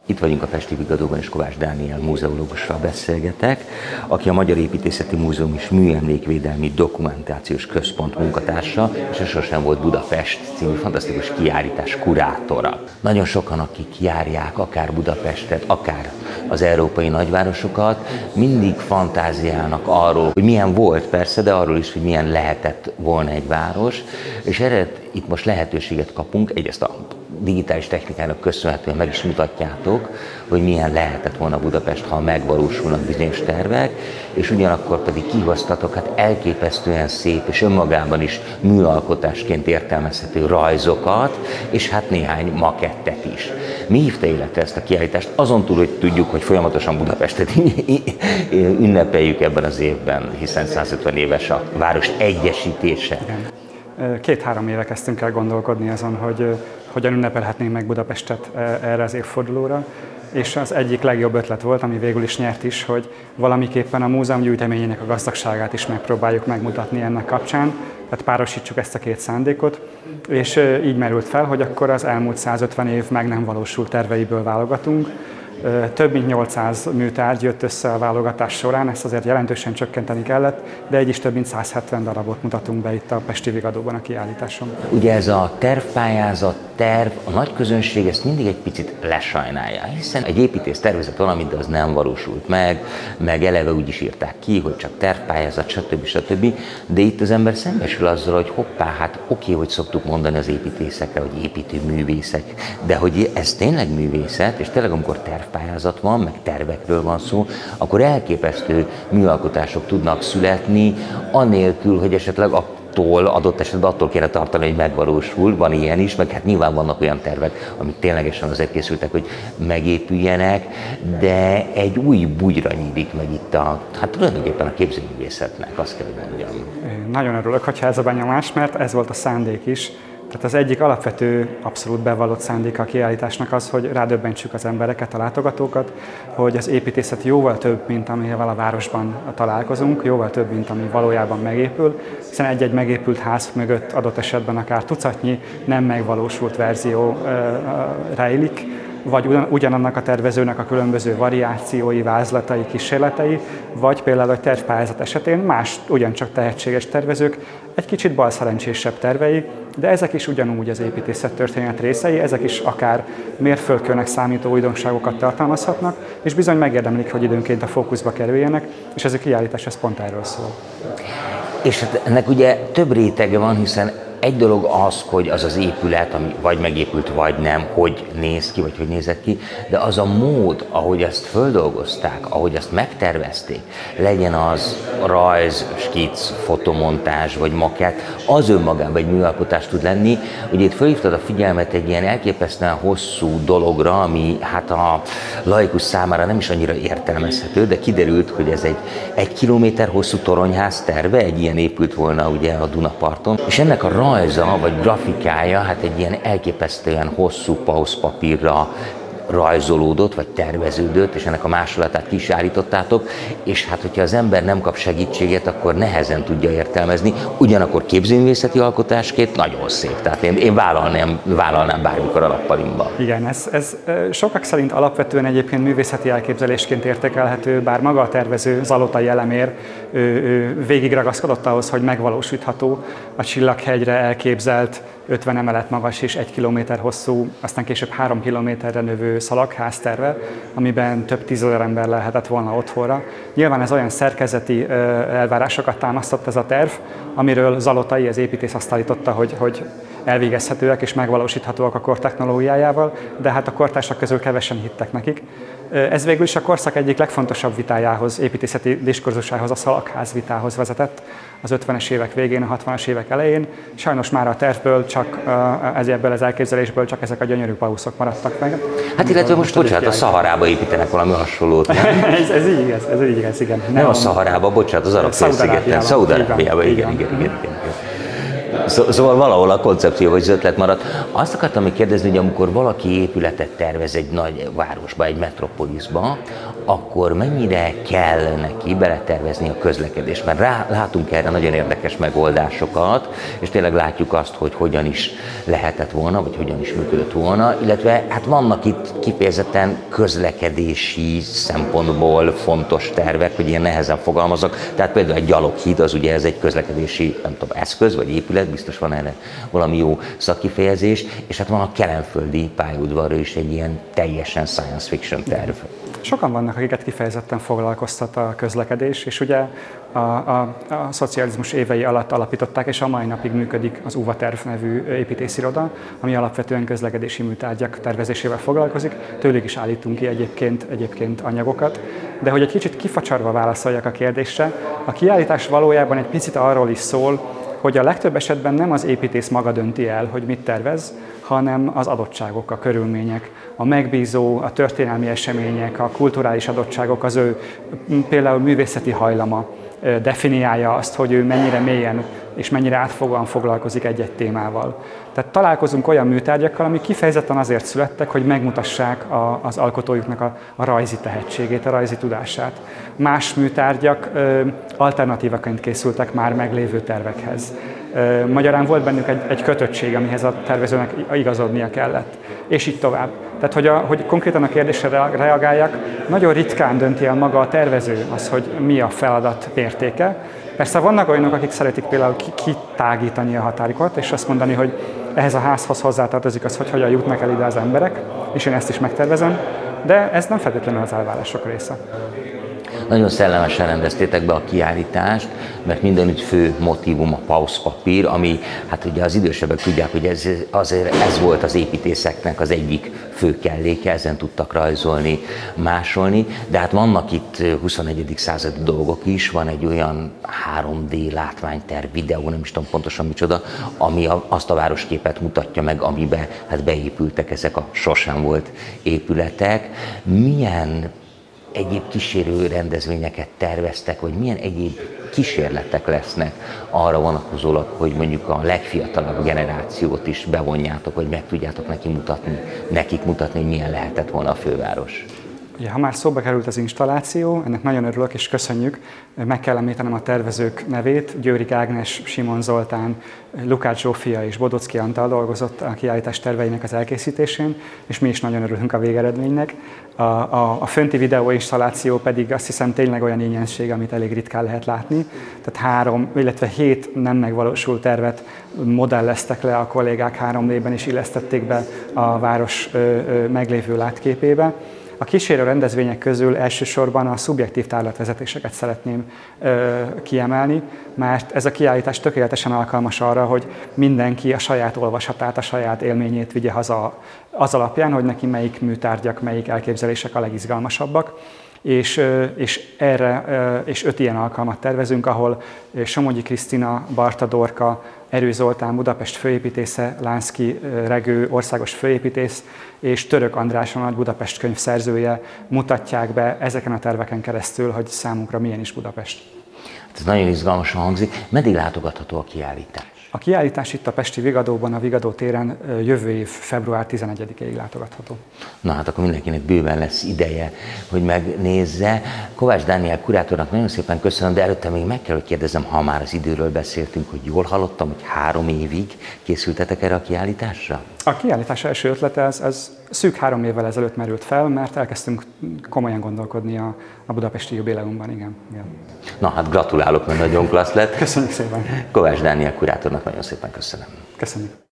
Itt vagyunk a Pesti Vigadóban, és Kovács Dániel múzeológussal beszélgetek, aki a Magyar Építészeti Múzeum és Műemlékvédelmi Dokumentációs Központ munkatársa, és Sosem volt Budapest című fantasztikus kiállítás kurátora. Nagyon sokan, akik járják akár Budapestet, akár az európai nagyvárosokat, mindig fantáziálnak arról, hogy milyen volt persze, de arról is, hogy milyen lehetett volna egy város, és erre itt most lehetőséget kapunk, egyrészt a digitális technikának köszönhetően meg is mutatjátok, hogy milyen lehetett volna Budapest, ha megvalósulnak bizonyos tervek, és ugyanakkor pedig kihoztatok hát elképesztően szép és önmagában is műalkotásként értelmezhető rajzokat, és hát néhány makettet is. Mi hívta életre ezt a kiállítást? Azon túl, hogy tudjuk, hogy folyamatosan Budapestet ünnepeljük ebben az évben, hiszen 150 éves a város egyesítése. Igen. 2-3 éve kezdtünk el gondolkodni azon, hogy hogyan ünnepelhetnénk meg Budapestet erre az évfordulóra, és az egyik legjobb ötlet volt, ami végül is nyert is, hogy valamiképpen a múzeum gyűjteményének a gazdagságát is megpróbáljuk megmutatni ennek kapcsán, tehát párosítsuk ezt a két szándékot, és így merült fel, hogy akkor az elmúlt 150 év meg nem valósult terveiből válogatunk. Több mint 800 műtárgy jött össze a válogatás során, ezt azért jelentősen csökkenteni kellett, de így is több mint 170 darabot mutatunk be itt a Pesti Vigadóban a kiállításon. Ugye ez a tervpályázat, a nagy közönség ezt mindig egy picit lesajnálja, hiszen egy építész tervezett valamit, de az nem valósult meg eleve úgy is írták ki, hogy csak tervpályázat, stb. De itt az ember szembesül azzal, hogy hoppá, hát oké, hogy szoktuk mondani az építészekre, hogy építőművészek, de hogy ez tényleg művészet, és tényleg amikor tervpályázat van, meg tervekről van szó, akkor elképesztő műalkotások tudnak születni, anélkül, hogy esetleg adott esetben attól kéne tartani, hogy megvalósul, van ilyen is, meg hát nyilván vannak olyan tervek, amik ténylegesen azért készültek, hogy megépüljenek, de egy új bugyra nyílik meg itt tulajdonképpen a képzőművészetnek, azt kell, hogy mondjam. Nagyon örülök, hogyha ez a benyomás, mert ez volt a szándék is. Tehát az egyik alapvető, abszolút bevallott szándéka a kiállításnak az, hogy rádöbbentsük az embereket, a látogatókat, hogy az építészet jóval több, mint amivel a városban találkozunk, jóval több, mint ami valójában megépül, hiszen egy-egy megépült ház mögött adott esetben akár tucatnyi nem megvalósult verzió rejlik, vagy ugyanannak a tervezőnek a különböző variációi, vázlatai, kísérletei, vagy például a tervpályázat esetén más, ugyancsak tehetséges tervezők, egy kicsit balszerencsésebb tervei, de ezek is ugyanúgy az építészettörténet részei, ezek is akár mérföldkőnek számító újdonságokat tartalmazhatnak, és bizony megérdemlik, hogy időnként a fókuszba kerüljenek, és ez a kiállítás ez pont erről szól. És hát ennek ugye több rétege van, hiszen egy dolog az, hogy az az épület, ami vagy megépült, vagy nem, hogy néz ki, vagy hogy nézett ki, de az a mód, ahogy ezt földolgozták, ahogy ezt megtervezték, legyen az rajz, skic, fotomontázs, vagy makett, az önmagában egy műalkotás tud lenni. Ugye itt felhívtad a figyelmet egy ilyen elképesztően hosszú dologra, ami hát a laikus számára nem is annyira értelmezhető, de kiderült, hogy ez egy kilométer hosszú toronyház terve, egy ilyen épült volna ugye a Dunaparton, és ennek a rajza vagy grafikája hát egy ilyen elképesztően hosszú pauszpapírra rajzolódott, vagy terveződött, és ennek a másolatát ki is állítottátok, és hát, hogyha az ember nem kap segítséget, akkor nehezen tudja értelmezni, ugyanakkor képzőművészeti alkotásként nagyon szép, tehát én vállalnám bármikor a lappalimba. Igen, ez sokak szerint alapvetően egyébként művészeti elképzelésként értékelhető, bár maga a tervező Zalotai Elemér végig ragaszkodott ahhoz, hogy megvalósítható a Csillaghegyre elképzelt 50 emelet magas és 1 kilométer hosszú, aztán később 3 kilométerre növő szalagházterve, amiben több 10 000 ember lehetett volna otthonra. Nyilván ez olyan szerkezeti elvárásokat támasztott ez a terv, amiről Zalotai, az építész azt állította, hogy elvégezhetőek és megvalósíthatóak a kor technológiájával, de hát a kortársak közül kevesen hittek nekik. Ez végül is a korszak egyik legfontosabb vitájához, építészeti diskurzusához, a szalagház vitához vezetett az 50-es évek végén, a 60-as évek elején. Sajnos már a tervből ebből az elképzelésből csak ezek a gyönyörű pauszok maradtak meg. Hát illetve most bocsánat, a Szaharába építenek valami hasonlót. ez így igaz, igen. Nem a Szaharába, bocsánat, az Arab-félszigeten, Szaúd-Arábiában, igen. Szóval valahol a koncepció vagy az ötlet maradt. Azt akartam még kérdezni, hogy amikor valaki épületet tervez egy nagy városba, egy metropoliszba, akkor mennyire kell neki beletervezni a közlekedést? Mert látunk erre nagyon érdekes megoldásokat, és tényleg látjuk azt, hogy hogyan is lehetett volna, vagy hogyan is működött volna, illetve hát vannak itt kifejezetten közlekedési szempontból fontos tervek, hogy ilyen nehezen fogalmazok. Tehát például egy gyaloghíd, az ugye ez egy közlekedési, nem tudom, eszköz, vagy épület, biztos van erre valami jó szakkifejezés, és hát van a kelenföldi pályaudvarról is egy ilyen teljesen science fiction terv. Sokan vannak, akiket kifejezetten foglalkoztat a közlekedés, és ugye a szocializmus évei alatt alapították, és a mai napig működik az UVA terv nevű építésziroda, ami alapvetően közlekedési műtárgyak tervezésével foglalkozik. Tőlük is állítunk ki egyébként anyagokat. De hogy egy kicsit kifacsarva válaszoljak a kérdésre, a kiállítás valójában egy picit arról is szól, hogy a legtöbb esetben nem az építész maga dönti el, hogy mit tervez, hanem az adottságok, a körülmények, a megbízó, a történelmi események, a kulturális adottságok, az ő például művészeti hajlama definiálja azt, hogy ő mennyire mélyen és mennyire átfogóan foglalkozik egy-egy témával. Tehát találkozunk olyan műtárgyakkal, amik kifejezetten azért születtek, hogy megmutassák az alkotójuknak a rajzi tehetségét, a rajzi tudását. Más műtárgyak alternatívaként készültek már meglévő tervekhez. Magyarán volt bennük egy kötöttség, amihez a tervezőnek igazodnia kellett, és így tovább. Tehát, hogy konkrétan a kérdésre reagáljak, nagyon ritkán dönti el maga a tervező az, hogy mi a feladat mértéke. Persze vannak olyanok, akik szeretik például kitágítani a határokat, és azt mondani, hogy ehhez a házhoz hozzátartozik az, hogy hogyan jutnak el ide az emberek, és én ezt is megtervezem, de ez nem feltétlenül az elvárások része. Nagyon szellemesen rendeztétek be a kiállítást, mert mindenütt fő motívum a pauszpapír, ami, hát ugye az idősebbek tudják, hogy ez volt az építészeknek az egyik fő kelléke, ezen tudtak rajzolni, másolni, de hát vannak itt 21. századi dolgok is, van egy olyan 3D látványterv, videó, nem is tudom pontosan micsoda, ami azt a városképet mutatja meg, amiben hát beépültek ezek a sosem volt épületek. Milyen egyéb kísérő rendezvényeket terveztek, vagy milyen egyéb kísérletek lesznek arra vonatkozólag, hogy mondjuk a legfiatalabb generációt is bevonjátok, vagy meg tudjátok nekik mutatni, hogy milyen lehetett volna a főváros? Ja, ha már szóba került az installáció, ennek nagyon örülök és köszönjük. Meg kell említenem a tervezők nevét. Győrik Ágnes, Simon Zoltán, Lukács Zsófia és Bodocki Antal dolgozott a kiállítás terveinek az elkészítésén, és mi is nagyon örülünk a végeredménynek. A fönti videóinstalláció pedig azt hiszem tényleg olyan ingyenesség, amit elég ritkán lehet látni. Tehát 7 nem megvalósult tervet modelleztek le a kollégák 3D-ben és illesztették be a város meglévő látképébe. A kísérő rendezvények közül elsősorban a szubjektív tárlatvezetéseket szeretném kiemelni, mert ez a kiállítás tökéletesen alkalmas arra, hogy mindenki a saját olvasatát, a saját élményét vigye haza az alapján, hogy neki melyik műtárgyak, melyik elképzelések a legizgalmasabbak. És 5 ilyen alkalmat tervezünk, ahol Somogyi Krisztina, Barta Dorka, Erő Zoltán, Budapest főépítésze, Lánszky Regő, országos főépítész, és Török András, a Nagy Budapest könyv szerzője mutatják be ezeken a terveken keresztül, hogy számunkra milyen is Budapest. Ez nagyon izgalmasan hangzik. Meddig látogatható a kiállítás? A kiállítás itt a pesti Vigadóban, a Vigadó téren jövő év február 11-ig látogatható. Na hát akkor mindenkinek bőven lesz ideje, hogy megnézze. Kovács Dániel kurátornak nagyon szépen köszönöm, de előtte még meg kell, hogy kérdezzem, ha már az időről beszéltünk, hogy jól hallottam, hogy 3 évig készültetek erre a kiállításra? A kiállítás első ötlete ez szűk 3 évvel ezelőtt merült fel, mert elkezdtünk komolyan gondolkodni a budapesti jubileumban, igen. Na hát gratulálok, mert nagyon klassz lett. Köszönjük szépen. Kovács Dániel kurátornak nagyon szépen köszönöm. Köszönjük.